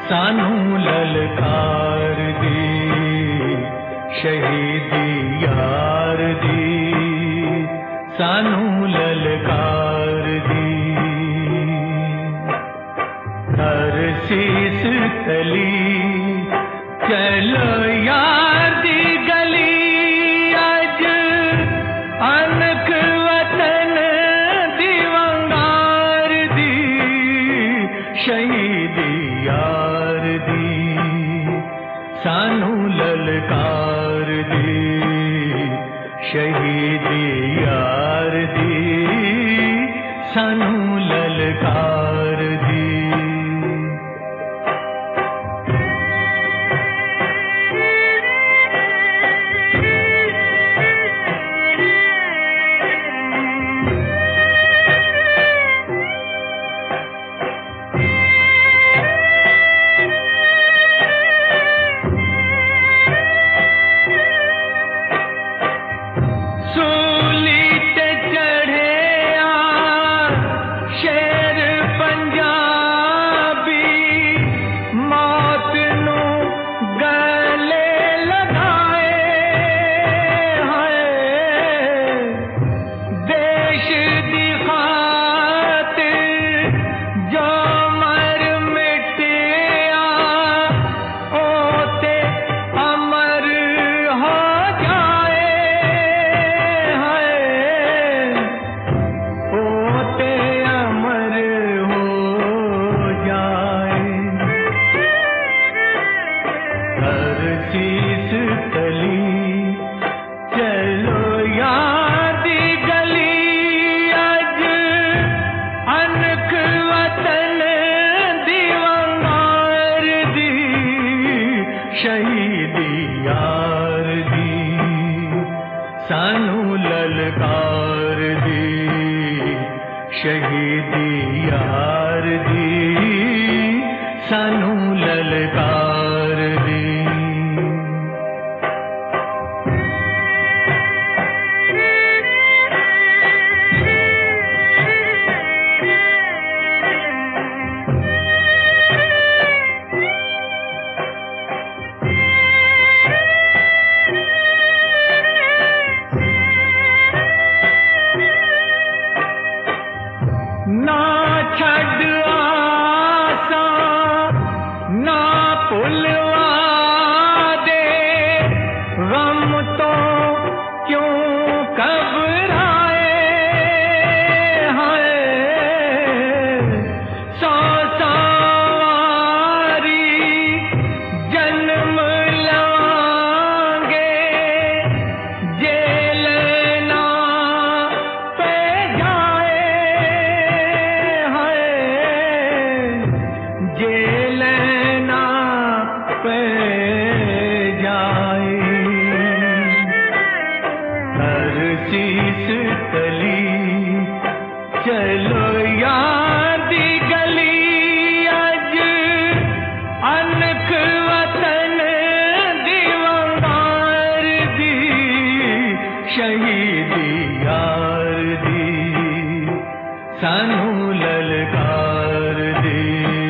सानू ललकार दी शहीदी यार दी, सानू ललकार दी। हर शीस तली चलो यार दी गली, अज अनक वतन दी वंगार दी शहीदी यार दी, सानू ललकार दी शहीदी यार दी, सानू ललकार दी। शीस तली चलो यार दी गली, अज अनक वतन दी वंगार दी शहीदी यार दी, सानू ललकार दी शहीदी यार दी, सानू ललकार दी। ना छड़ आसा ना भुलवा दे, गम तो क्यों घबराए हाय, सौ सवारी जन्म लवांगे, जेल ना पे जाए जेल ना पे जाए। हर शीस तली चलो यार दी गली, अज अनक वतन दी वंगार दी शहीदी यार दी, सानू ललकार दी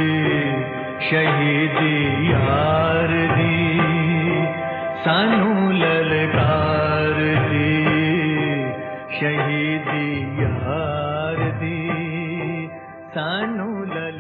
शहीदी यार दी, सानू ललकार दी शहीदी यार दी, सानू ललकार